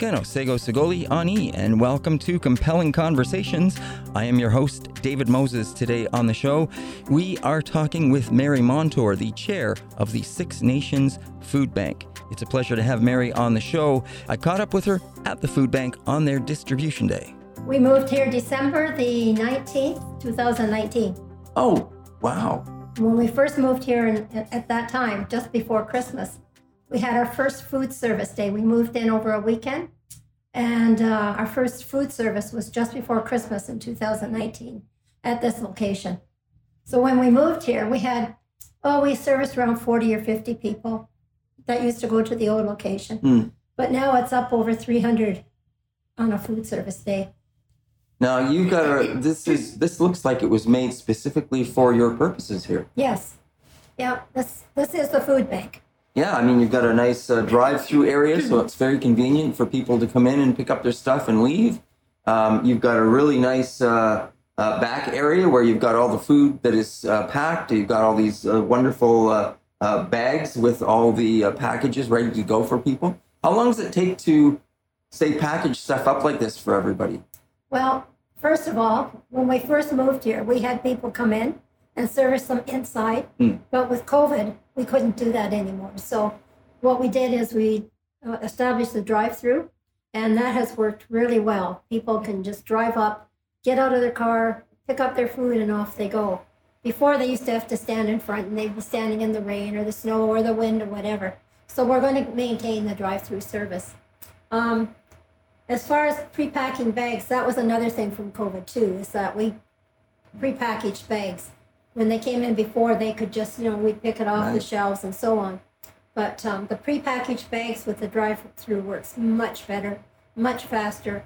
Toskeno Sego Segoli Ani, and welcome to Compelling Conversations. I am your host, David Moses. Today on the show, we are talking with Mary Montour, the chair of the Six Nations Food Bank. It's a pleasure to have Mary on the show. I caught up with her at the food bank on their distribution day. We moved here December the 19th, 2019. Oh, wow. When we first moved here at that time, just before Christmas, we had our first food service day. We moved in over a weekend, and our first food service was just before Christmas in 2019 at this location. So when we moved here, we serviced around 40 or 50 people that used to go to the old location. But now it's up over 300 on a food service day. Now you got this looks like it was made specifically for your purposes here. Yes. Yeah, this is the food bank. Yeah, I mean, you've got a nice drive-through area, so it's very convenient for people to come in and pick up their stuff and leave. You've got a really nice back area where you've got all the food that is packed. You've got all these wonderful bags with all the packages ready to go for people. How long does it take to, say, package stuff up like this for everybody? Well, first of all, when we first moved here, we had people come in and service them inside. But with COVID, we couldn't do that anymore. So what we did is we established the drive-through, and that has worked really well. People can just drive up, get out of their car, pick up their food, and off they go. Before, they used to have to stand in front, and they'd be standing in the rain or the snow or the wind or whatever. So we're going to maintain the drive-through service. As far as pre-packing bags, that was another thing from COVID too, is that we pre-packaged bags. When they came in before, they could just, we'd pick it off the shelves and so on. But the pre-packaged bags with the drive-through works much better, much faster.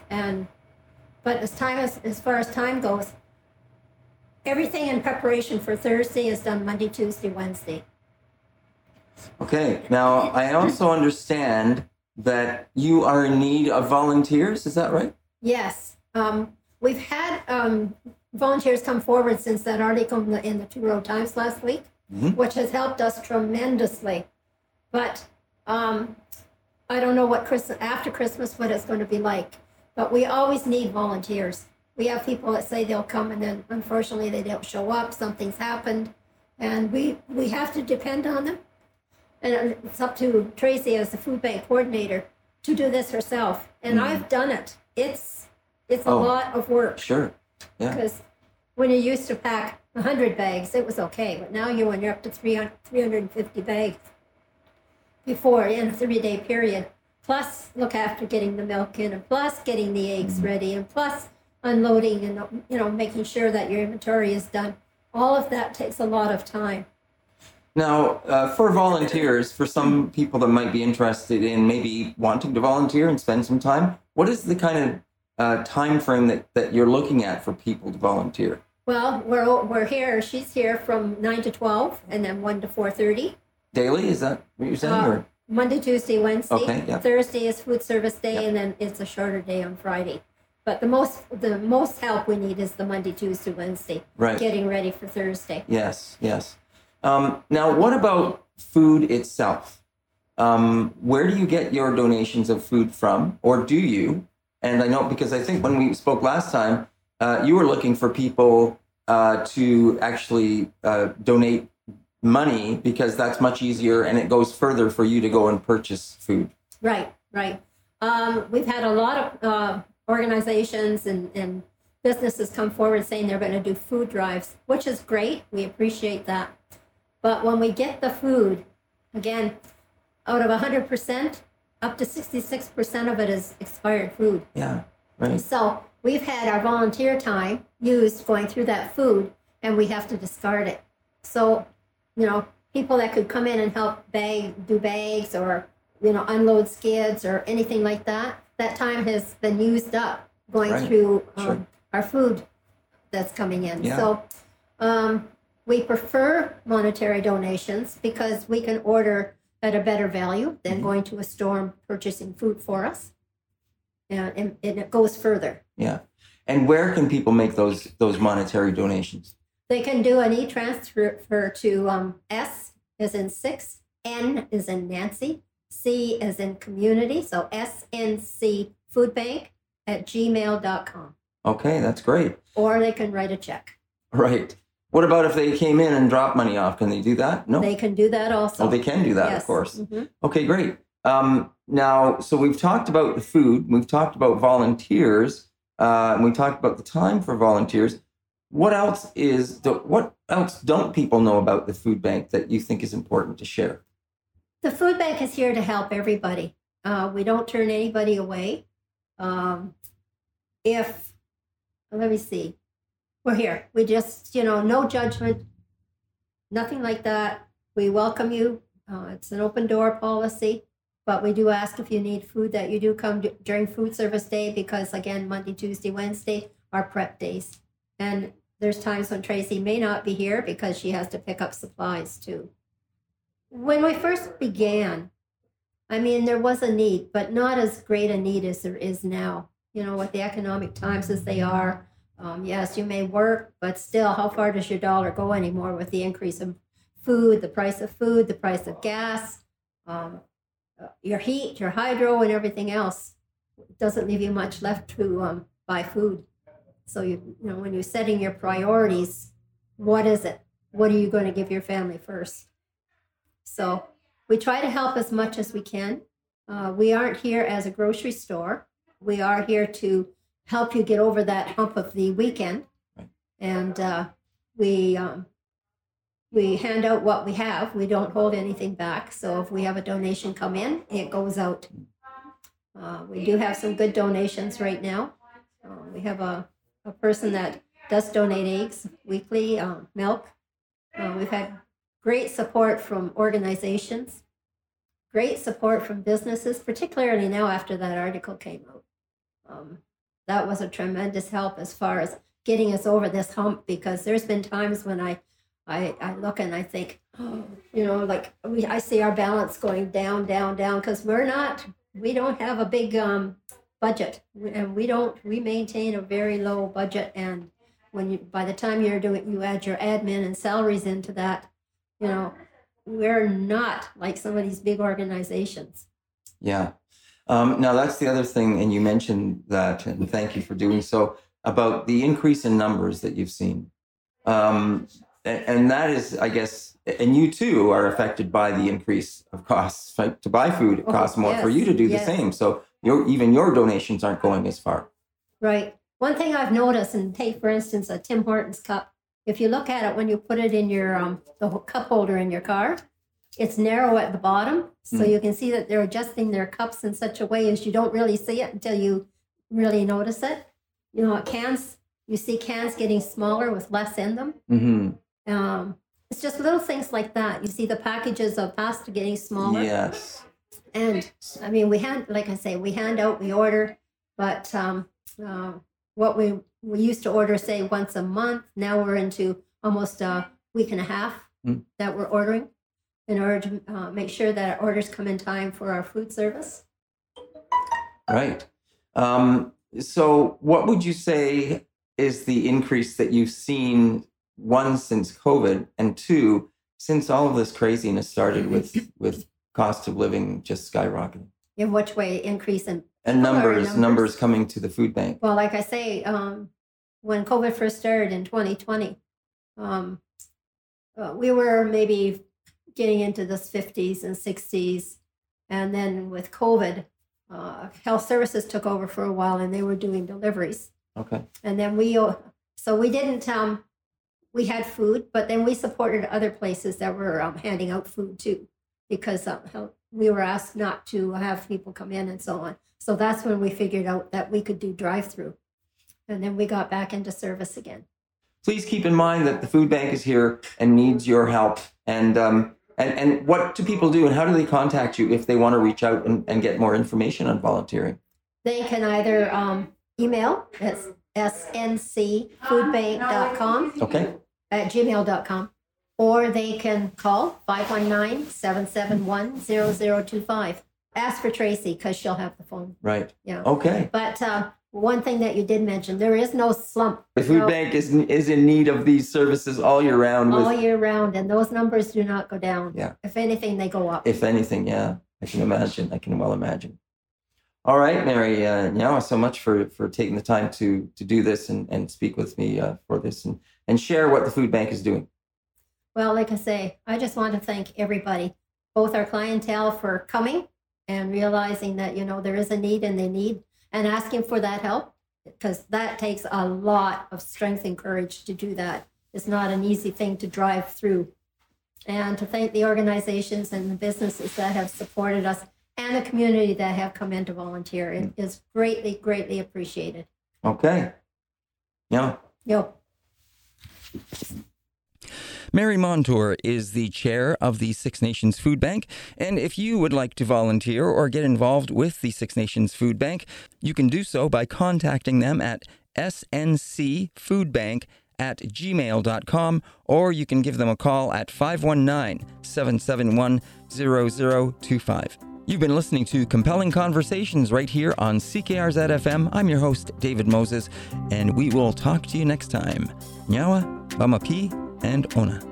But as far as time goes, everything in preparation for Thursday is done Monday, Tuesday, Wednesday. Okay. Now, I also understand that you are in need of volunteers. Is that right? Yes. We've had volunteers come forward since that article in the Two Road Times last week, which has helped us tremendously. But I don't know after Christmas what it's going to be like. But we always need volunteers. We have people that say they'll come, and then unfortunately they don't show up. Something's happened, and we have to depend on them. And it's up to Tracy as the food bank coordinator to do this herself. And I've done it. It's a lot of work. Sure. Yeah. Because when you used to pack 100 bags, it was okay. But now when you're up to 350 bags before in a 3-day period, plus look after getting the milk in, and plus getting the eggs ready, and plus unloading and making sure that your inventory is done. All of that takes a lot of time. Now, for volunteers, for some people that might be interested in maybe wanting to volunteer and spend some time, what is the kind of time frame that you're looking at for people to volunteer? Well, we're here. She's here from 9 to 12, and then 1 to 4:30. Daily? Is that what you're saying? Monday, Tuesday, Wednesday. Okay, yeah. Thursday is food service day, and then it's a shorter day on Friday. But the most help we need is the Monday, Tuesday, Wednesday. Right. Getting ready for Thursday. Yes. Now, what about food itself? Where do you get your donations of food from, or do you? And I know, because I think when we spoke last time, you were looking for people to actually donate money, because that's much easier and it goes further for you to go and purchase food. Right. We've had a lot of organizations and businesses come forward saying they're going to do food drives, which is great. We appreciate that. But when we get the food, again, out of 100%, up to 66% of it is expired food. Yeah, right. So we've had our volunteer time used going through that food, and we have to discard it. So, people that could come in and help do bags or, unload skids or anything like that, that time has been used up going through our food that's coming in. Yeah. So we prefer monetary donations because we can order at a better value than going to a store and purchasing food for us. And it goes further. Yeah. And where can people make those monetary donations? They can do an e-transfer to S as in 6, N as in Nancy, C as in community, so SNC Food Bank at gmail.com. Okay, that's great. Or they can write a check. Right. What about if they came in and dropped money off? Can they do that? No. They can do that also. Oh, they can do that, Yes. of course. Mhm. Okay, great. Now, so we've talked about the food, we've talked about volunteers, and we talked about the time for volunteers. What else don't people know about the food bank that you think is important to share? The food bank is here to help everybody. We don't turn anybody away. Let me see, we're here. We just, no judgment, nothing like that. We welcome you. It's an open door policy, but we do ask if you need food that you do come during food service day because, again, Monday, Tuesday, Wednesday are prep days. And there's times when Tracy may not be here because she has to pick up supplies too. When we first began, there was a need, but not as great a need as there is now. With the economic times as they are, yes, you may work, but still, how far does your dollar go anymore with the increase of food, the price of gas, your heat, your hydro, and everything else? It doesn't leave you much left to buy food. So, when you're setting your priorities, what is it? What are you going to give your family first? So we try to help as much as we can. We aren't here as a grocery store. We are here to help you get over that hump of the weekend. And we hand out what we have. We don't hold anything back. So if we have a donation come in, it goes out. We do have some good donations right now. We have a person that does donate eggs weekly, milk. We've had great support from organizations, great support from businesses, particularly now after that article came out. That was a tremendous help as far as getting us over this hump, because there's been times when I look and I think, I see our balance going down, because we don't have a big budget, and we maintain a very low budget. And by the time you add your admin and salaries into that, we're not like some of these big organizations. Yeah. Now that's the other thing, and you mentioned that, and thank you for doing so, about the increase in numbers that you've seen. And that is, I guess, and you too are affected by the increase of costs, right? To buy food, it costs more for you to do the same. So even your donations aren't going as far. Right. One thing I've noticed, and take for instance a Tim Hortons cup, if you look at it when you put it in your the cup holder in your car, it's narrow at the bottom, so you can see that they're adjusting their cups in such a way as you don't really see it until you really notice it. Cans, you see cans getting smaller with less in them. Mm-hmm. It's just little things like that. You see the packages of pasta getting smaller. Yes. And we hand out, we order, but what we used to order, say, once a month, now we're into almost a week and a half that we're ordering, in order to make sure that our orders come in time for our food service. Right. So what would you say is the increase that you've seen, one, since COVID, and two, since all of this craziness started with cost of living just skyrocketing? In which way? Increase in and numbers coming to the food bank? Well, like I say, when COVID first started in 2020, we were maybe getting into the 50s and 60s. And then with COVID, health services took over for a while, and they were doing deliveries. Okay. And then we didn't, we had food, but then we supported other places that were handing out food too, because we were asked not to have people come in and so on. So that's when we figured out that we could do drive-through. And then we got back into service again. Please keep in mind that the food bank is here and needs your help. And what do people do, and how do they contact you if they want to reach out and get more information on volunteering? They can either email, it's sncfoodbank.com at gmail.com, or they can call 519-771-0025. Ask for Tracy, because she'll have the phone. Right. Yeah. Okay. But one thing that you did mention, there is no slump. The food bank is in need of these services all year round. All year round, and those numbers do not go down. Yeah. If anything, they go up. If anything, yeah. I can imagine. I can well imagine. All right, Mary, Nyawa, so much for taking the time to do this and speak with me for this and share what the food bank is doing. Well, like I say, I just want to thank everybody, both our clientele for coming and realizing that, there is a need and and asking for that help, because that takes a lot of strength and courage to do that. It's not an easy thing to drive through. And to thank the organizations and the businesses that have supported us and the community that have come in to volunteer. It is greatly, greatly appreciated. Okay. Yeah. Yep. Mary Montour is the chair of the Six Nations Food Bank, and if you would like to volunteer or get involved with the Six Nations Food Bank, you can do so by contacting them at sncfoodbank@gmail.com, or you can give them a call at 519-771-0025. You've been listening to Compelling Conversations right here on CKRZ-FM. I'm your host, David Moses, and we will talk to you next time. Nyawa, Bamapi, and Ona.